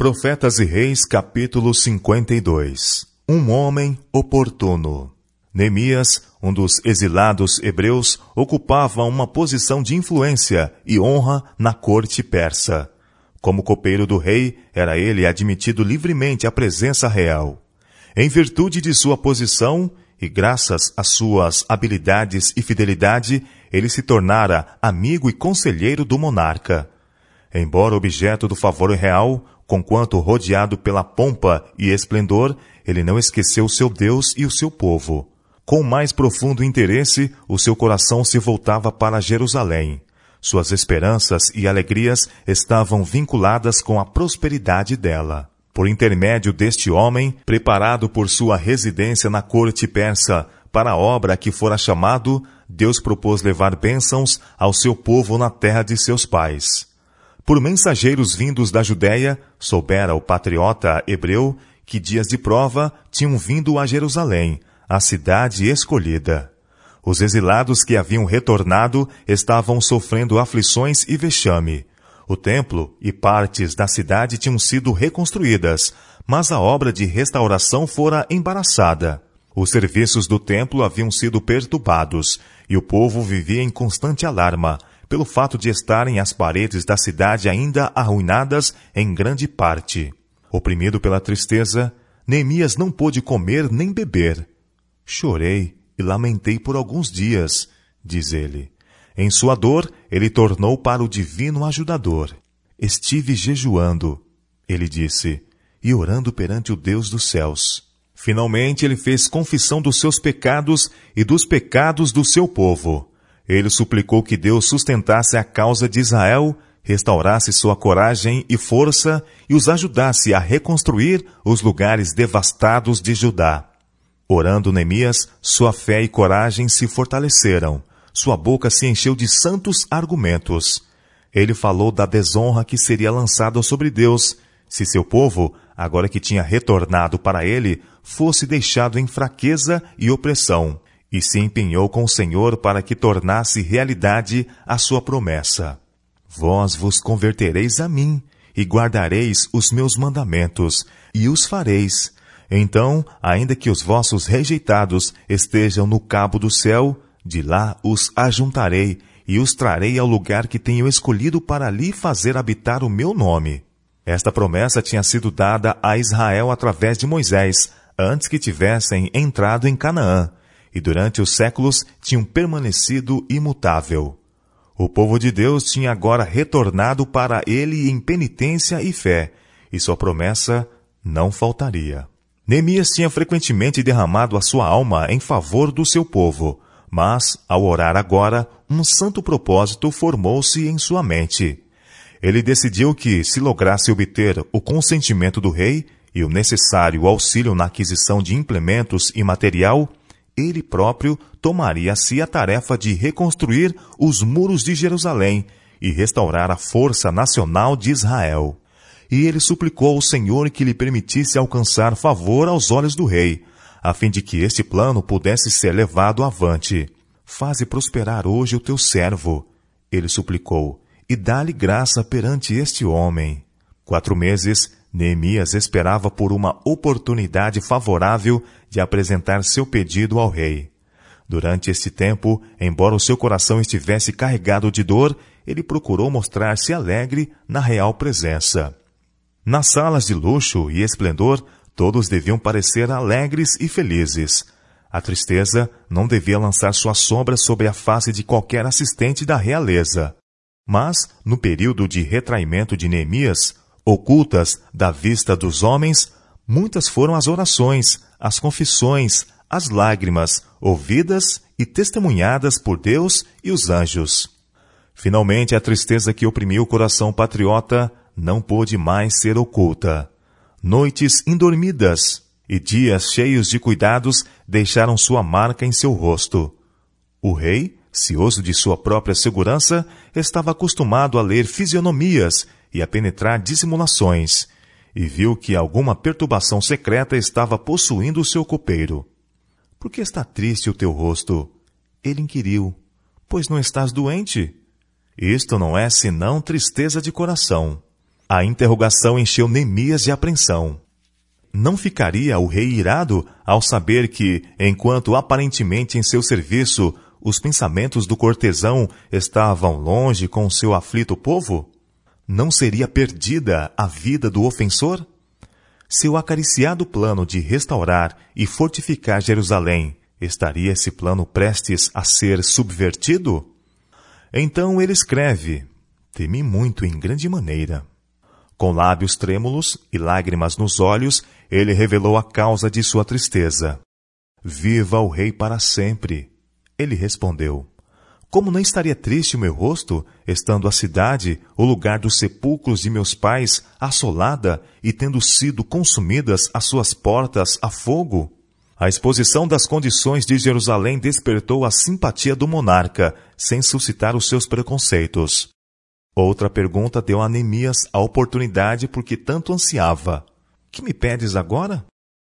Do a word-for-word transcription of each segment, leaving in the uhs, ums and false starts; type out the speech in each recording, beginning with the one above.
Profetas e Reis, capítulo cinquenta e dois. Um homem oportuno. Neemias, um dos exilados hebreus, ocupava uma posição de influência e honra na corte persa. Como copeiro do rei, era ele admitido livremente à presença real. Em virtude de sua posição, e graças às suas habilidades e fidelidade, ele se tornara amigo e conselheiro do monarca. Embora objeto do favor real, conquanto rodeado pela pompa e esplendor, ele não esqueceu seu Deus e o seu povo. Com mais profundo interesse, o seu coração se voltava para Jerusalém. Suas esperanças e alegrias estavam vinculadas com a prosperidade dela. Por intermédio deste homem, preparado por sua residência na corte persa para a obra a que fora chamado, Deus propôs levar bênçãos ao seu povo na terra de seus pais. Por mensageiros vindos da Judéia, soubera o patriota hebreu que dias de prova tinham vindo a Jerusalém, a cidade escolhida. Os exilados que haviam retornado estavam sofrendo aflições e vexame. O templo e partes da cidade tinham sido reconstruídas, mas a obra de restauração fora embaraçada. Os serviços do templo haviam sido perturbados, e o povo vivia em constante alarma, pelo fato de estarem as paredes da cidade ainda arruinadas em grande parte. Oprimido pela tristeza, Neemias não pôde comer nem beber. Chorei e lamentei por alguns dias, diz ele. Em sua dor, ele tornou para o divino ajudador. Estive jejuando, ele disse, e orando perante o Deus dos céus. Finalmente ele fez confissão dos seus pecados e dos pecados do seu povo. Ele suplicou que Deus sustentasse a causa de Israel, restaurasse sua coragem e força e os ajudasse a reconstruir os lugares devastados de Judá. Orando Neemias, sua fé e coragem se fortaleceram. Sua boca se encheu de santos argumentos. Ele falou da desonra que seria lançada sobre Deus, se seu povo, agora que tinha retornado para ele, fosse deixado em fraqueza e opressão, e se empenhou com o Senhor para que tornasse realidade a sua promessa. Vós vos convertereis a mim, e guardareis os meus mandamentos, e os fareis. Então, ainda que os vossos rejeitados estejam no cabo do céu, de lá os ajuntarei, e os trarei ao lugar que tenho escolhido para ali fazer habitar o meu nome. Esta promessa tinha sido dada a Israel através de Moisés, antes que tivessem entrado em Canaã, e durante os séculos tinham permanecido imutável. O povo de Deus tinha agora retornado para ele em penitência e fé, e sua promessa não faltaria. Neemias tinha frequentemente derramado a sua alma em favor do seu povo, mas, ao orar agora, um santo propósito formou-se em sua mente. Ele decidiu que, se lograsse obter o consentimento do rei e o necessário auxílio na aquisição de implementos e material, ele próprio tomaria a si a tarefa de reconstruir os muros de Jerusalém e restaurar a força nacional de Israel. E ele suplicou ao Senhor que lhe permitisse alcançar favor aos olhos do rei, a fim de que este plano pudesse ser levado avante. Faze prosperar hoje o teu servo, ele suplicou, e dá-lhe graça perante este homem. Quatro meses, Neemias esperava por uma oportunidade favorável de apresentar seu pedido ao rei. Durante este tempo, embora o seu coração estivesse carregado de dor, ele procurou mostrar-se alegre na real presença. Nas salas de luxo e esplendor, todos deviam parecer alegres e felizes. A tristeza não devia lançar sua sombra sobre a face de qualquer assistente da realeza. Mas, no período de retraimento de Neemias, ocultas da vista dos homens, muitas foram as orações, as confissões, as lágrimas, ouvidas e testemunhadas por Deus e os anjos. Finalmente, a tristeza que oprimiu o coração patriota não pôde mais ser oculta. Noites indormidas e dias cheios de cuidados deixaram sua marca em seu rosto. O rei, cioso de sua própria segurança, estava acostumado a ler fisionomias e a penetrar dissimulações, e viu que alguma perturbação secreta estava possuindo o seu copeiro. — Por que está triste o teu rosto? Ele inquiriu. — Pois não estás doente? Isto não é senão tristeza de coração. A interrogação encheu Neemias de apreensão. Não ficaria o rei irado ao saber que, enquanto aparentemente em seu serviço, os pensamentos do cortesão estavam longe com seu aflito povo? Não seria perdida a vida do ofensor? Seu acariciado plano de restaurar e fortificar Jerusalém, estaria esse plano prestes a ser subvertido? Então ele escreve: temi muito em grande maneira. Com lábios trêmulos e lágrimas nos olhos, ele revelou a causa de sua tristeza. Viva o rei para sempre! Ele respondeu: como não estaria triste o meu rosto, estando a cidade, o lugar dos sepulcros de meus pais, assolada e tendo sido consumidas as suas portas a fogo? A exposição das condições de Jerusalém despertou a simpatia do monarca, sem suscitar os seus preconceitos. Outra pergunta deu a Neemias a oportunidade por que tanto ansiava. Que me pedes agora?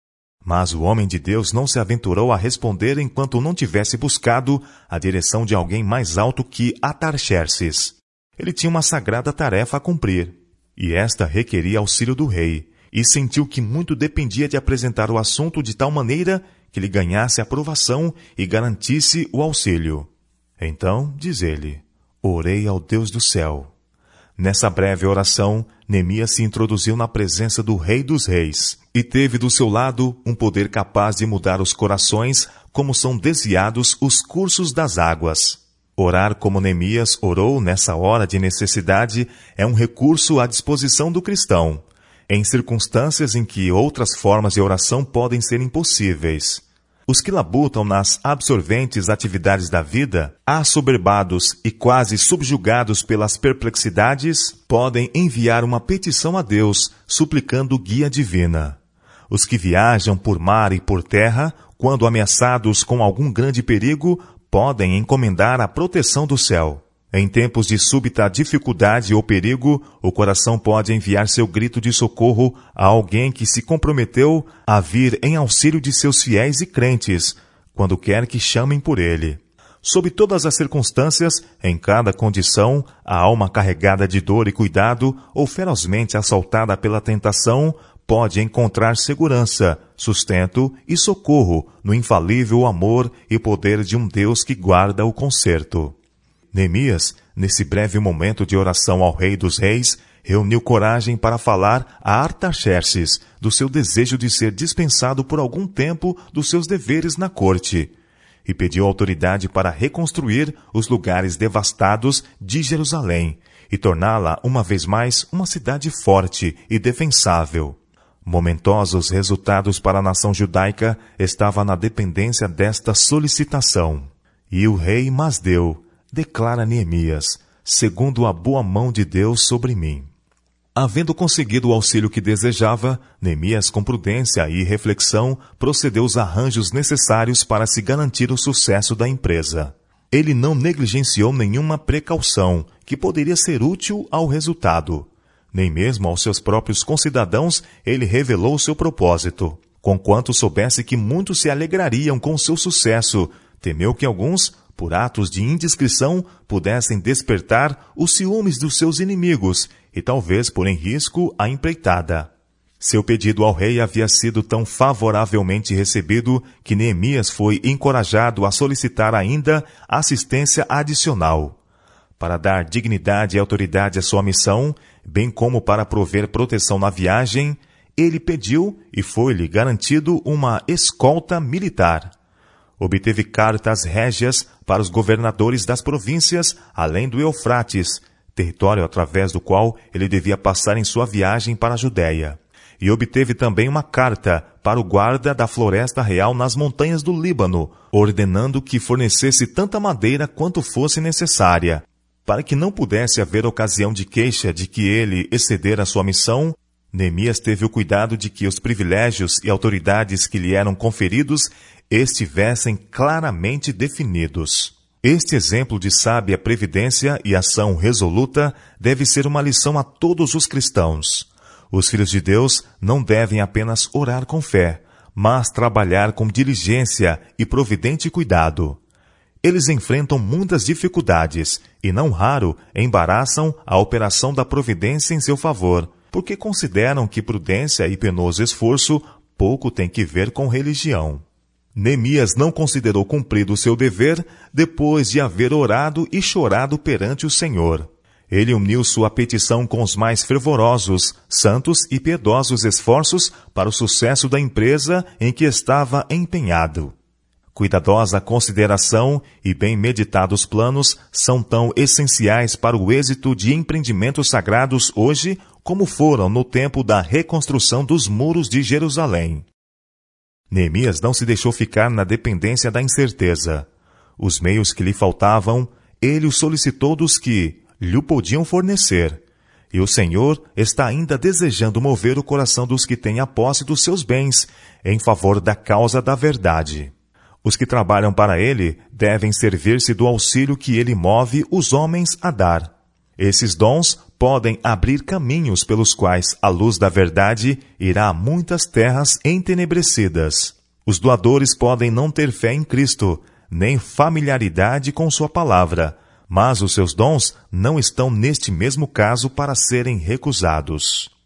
Mas o homem de Deus não se aventurou a responder enquanto não tivesse buscado a direção de alguém mais alto que Atarxerxes. Ele tinha uma sagrada tarefa a cumprir, e esta requeria auxílio do rei, e sentiu que muito dependia de apresentar o assunto de tal maneira que lhe ganhasse aprovação e garantisse o auxílio. Então, diz ele, orei ao Deus do céu. Nessa breve oração, Neemias se introduziu na presença do Rei dos Reis e teve do seu lado um poder capaz de mudar os corações como são desviados os cursos das águas. Orar como Neemias orou nessa hora de necessidade é um recurso à disposição do cristão, em circunstâncias em que outras formas de oração podem ser impossíveis. Os que labutam nas absorventes atividades da vida, assoberbados e quase subjugados pelas perplexidades, podem enviar uma petição a Deus, suplicando guia divina. Os que viajam por mar e por terra, quando ameaçados com algum grande perigo, podem encomendar a proteção do céu. Em tempos de súbita dificuldade ou perigo, o coração pode enviar seu grito de socorro a alguém que se comprometeu a vir em auxílio de seus fiéis e crentes, quando quer que chamem por ele. Sob todas as circunstâncias, em cada condição, a alma carregada de dor e cuidado ou ferozmente assaltada pela tentação pode encontrar segurança, sustento e socorro no infalível amor e poder de um Deus que guarda o conserto. Neemias, nesse breve momento de oração ao Rei dos Reis, reuniu coragem para falar a Artaxerxes do seu desejo de ser dispensado por algum tempo dos seus deveres na corte, e pediu autoridade para reconstruir os lugares devastados de Jerusalém e torná-la uma vez mais uma cidade forte e defensável. Momentosos resultados para a nação judaica estavam na dependência desta solicitação. E o rei Masdeu declara Neemias, segundo a boa mão de Deus sobre mim. Havendo conseguido o auxílio que desejava, Neemias, com prudência e reflexão, procedeu os arranjos necessários para se garantir o sucesso da empresa. Ele não negligenciou nenhuma precaução que poderia ser útil ao resultado. Nem mesmo aos seus próprios concidadãos ele revelou seu propósito. Conquanto soubesse que muitos se alegrariam com seu sucesso, temeu que alguns, por atos de indiscrição, pudessem despertar os ciúmes dos seus inimigos e talvez pôr em risco a empreitada. Seu pedido ao rei havia sido tão favoravelmente recebido que Neemias foi encorajado a solicitar ainda assistência adicional. Para dar dignidade e autoridade à sua missão, bem como para prover proteção na viagem, ele pediu e foi-lhe garantido uma escolta militar. Obteve cartas régias para os governadores das províncias, além do Eufrates, território através do qual ele devia passar em sua viagem para a Judéia. E obteve também uma carta para o guarda da floresta real nas montanhas do Líbano, ordenando que fornecesse tanta madeira quanto fosse necessária. Para que não pudesse haver ocasião de queixa de que ele excedera sua missão, Neemias teve o cuidado de que os privilégios e autoridades que lhe eram conferidos estivessem claramente definidos. Este exemplo de sábia previdência e ação resoluta deve ser uma lição a todos os cristãos. Os filhos de Deus não devem apenas orar com fé, mas trabalhar com diligência e providente cuidado. eles enfrentam muitas dificuldades e, não raro, embaraçam a operação da providência em seu favor, porque consideram que prudência e penoso esforço pouco têm que ver com religião. Neemias não considerou cumprido o seu dever depois de haver orado e chorado perante o Senhor. Ele uniu sua petição com os mais fervorosos, santos e piedosos esforços para o sucesso da empresa em que estava empenhado. Cuidadosa consideração e bem meditados planos são tão essenciais para o êxito de empreendimentos sagrados hoje como foram no tempo da reconstrução dos muros de Jerusalém. Neemias não se deixou ficar na dependência da incerteza. Os meios que lhe faltavam, ele os solicitou dos que lhe podiam fornecer. E o Senhor está ainda desejando mover o coração dos que têm a posse dos seus bens em favor da causa da verdade. Os que trabalham para ele devem servir-se do auxílio que ele move os homens a dar. Esses dons podem abrir caminhos pelos quais a luz da verdade irá a muitas terras entenebrecidas. Os doadores podem não ter fé em Cristo, nem familiaridade com sua palavra, mas os seus dons não estão neste mesmo caso para serem recusados.